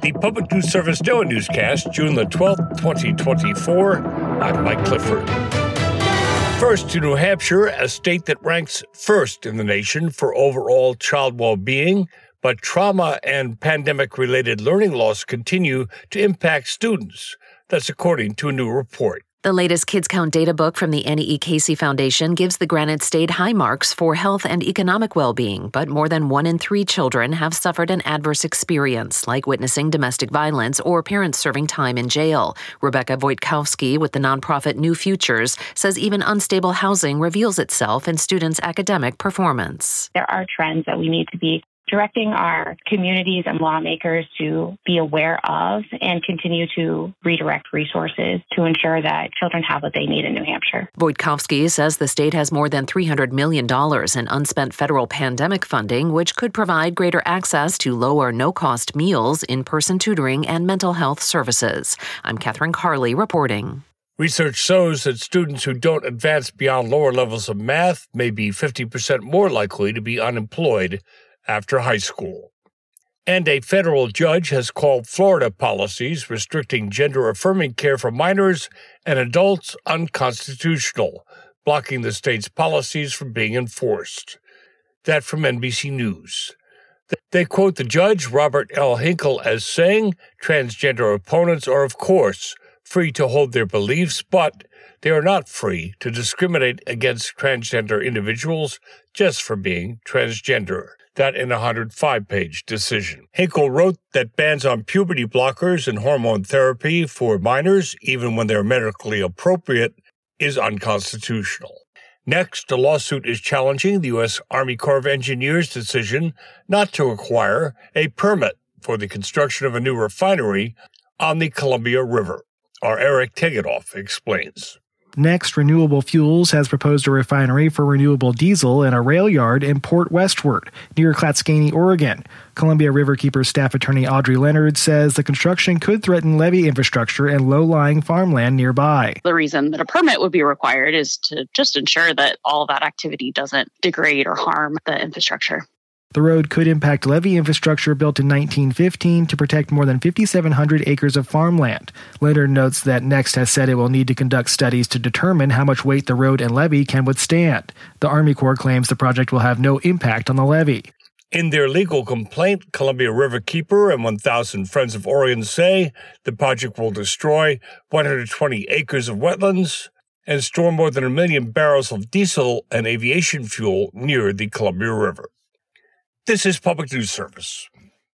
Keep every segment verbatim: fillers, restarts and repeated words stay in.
The Public News Service Daily Newscast, June the twelfth, twenty twenty-four. I'm Mike Clifford. First to New Hampshire, a state that ranks first in the nation for overall child well-being, but trauma and pandemic-related learning loss continue to impact students. That's according to a new report. The latest Kids Count data book from the Annie E. Casey Foundation gives the Granite State high marks for health and economic well-being, but more than one in three children have suffered an adverse experience, like witnessing domestic violence or parents serving time in jail. Rebecca Wojtkowski with the nonprofit New Futures says even unstable housing reveals itself in students' academic performance. There are trends that we need to be directing our communities and lawmakers to be aware of and continue to redirect resources to ensure that children have what they need in New Hampshire. Wojtkowski says the state has more than three hundred million dollars in unspent federal pandemic funding, which could provide greater access to low or no-cost meals, in-person tutoring, and mental health services. I'm Catherine Carley reporting. Research shows that students who don't advance beyond lower levels of math may be fifty percent more likely to be unemployed after high school. And a federal judge has called Florida policies restricting gender-affirming care for minors and adults unconstitutional, blocking the state's policies from being enforced. That from N B C News. They quote the judge, Robert L. Hinkle, as saying, transgender opponents are, of course, free to hold their beliefs, but they are not free to discriminate against transgender individuals just for being transgender. That in a one hundred five page decision. Hinkle wrote that bans on puberty blockers and hormone therapy for minors, even when they're medically appropriate, is unconstitutional. Next, a lawsuit is challenging the U S Army Corps of Engineers' decision not to acquire a permit for the construction of a new refinery on the Columbia River. Our Eric Tegetthoff explains. Next, Renewable Fuels has proposed a refinery for renewable diesel in a rail yard in Port Westward, near Clatskanie, Oregon. Columbia Riverkeeper staff attorney Audrey Leonard says the construction could threaten levee infrastructure and low-lying farmland nearby. The reason that a permit would be required is to just ensure that all of that activity doesn't degrade or harm the infrastructure. The road could impact levee infrastructure built in nineteen fifteen to protect more than five thousand seven hundred acres of farmland. Leonard notes that Next has said it will need to conduct studies to determine how much weight the road and levee can withstand. The Army Corps claims the project will have no impact on the levee. In their legal complaint, Columbia Riverkeeper and one thousand Friends of Oregon say the project will destroy one hundred twenty acres of wetlands and store more than a million barrels of diesel and aviation fuel near the Columbia River. This is Public News Service.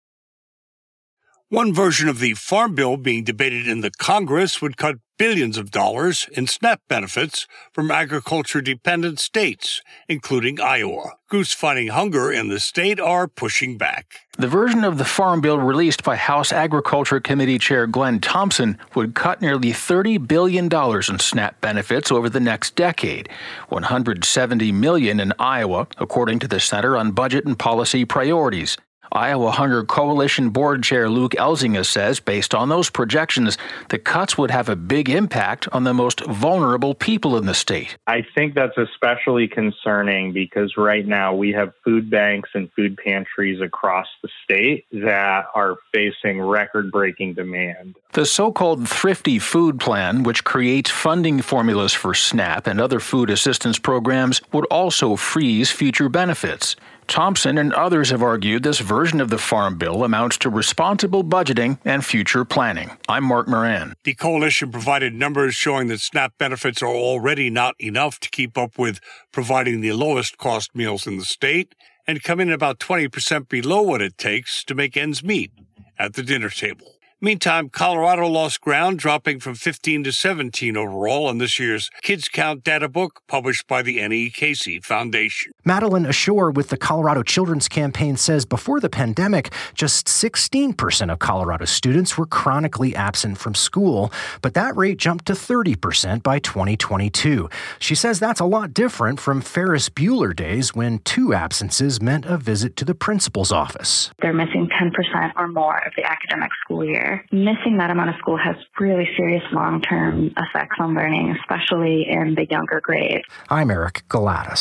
One version of the Farm Bill being debated in the Congress would cut billions of dollars in SNAP benefits from agriculture-dependent states, including Iowa. Groups fighting hunger in the state are pushing back. The version of the Farm Bill released by House Agriculture Committee Chair Glenn Thompson would cut nearly thirty billion dollars in SNAP benefits over the next decade, one hundred seventy million dollars in Iowa, according to the Center on Budget and Policy Priorities. Iowa Hunger Coalition Board Chair Luke Elzinga says, based on those projections, the cuts would have a big impact on the most vulnerable people in the state. I think that's especially concerning because right now we have food banks and food pantries across the state that are facing record-breaking demand. The so-called Thrifty Food Plan, which creates funding formulas for SNAP and other food assistance programs, would also freeze future benefits. Thompson and others have argued this version of the Farm Bill amounts to responsible budgeting and future planning. I'm Mark Moran. The coalition provided numbers showing that SNAP benefits are already not enough to keep up with providing the lowest cost meals in the state and come in about twenty percent below what it takes to make ends meet at the dinner table. Meantime, Colorado lost ground, dropping from fifteen to seventeen overall in this year's Kids Count data book published by the Annie E. Casey Foundation. Madeline Ashore with the Colorado Children's Campaign says before the pandemic, just sixteen percent of Colorado students were chronically absent from school, but that rate jumped to thirty percent by twenty twenty-two. She says that's a lot different from Ferris Bueller days when two absences meant a visit to the principal's office. They're missing ten percent or more of the academic school year. Missing that amount of school has really serious long-term effects on learning, especially in the younger grades. I'm Eric Galatas.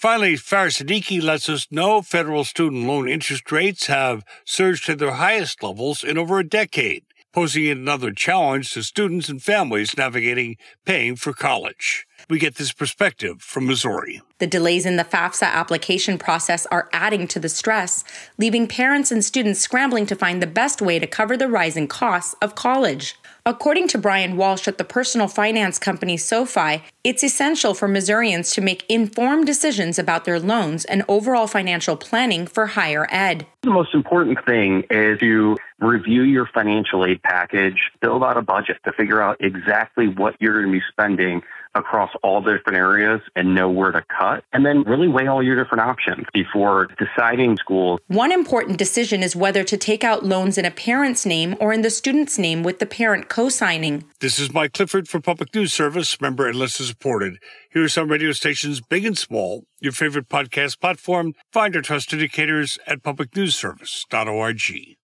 Finally, Faris Siddiqui lets us know federal student loan interest rates have surged to their highest levels in over a decade, posing another challenge to students and families navigating paying for college. We get this perspective from Missouri. The delays in the FAFSA application process are adding to the stress, leaving parents and students scrambling to find the best way to cover the rising costs of college. According to Brian Walsh at the personal finance company SoFi, it's essential for Missourians to make informed decisions about their loans and overall financial planning for higher ed. The most important thing is to review your financial aid package, build out a budget to figure out exactly what you're going to be spending across all the different areas and know where to cut, and then really weigh all your different options before deciding school. One important decision is whether to take out loans in a parent's name or in the student's name with the parent co-signing. This is Mike Clifford for Public News Service, member and listener supported. Here are some radio stations, big and small, your favorite podcast platform. Find our trust indicators at public news service dot org.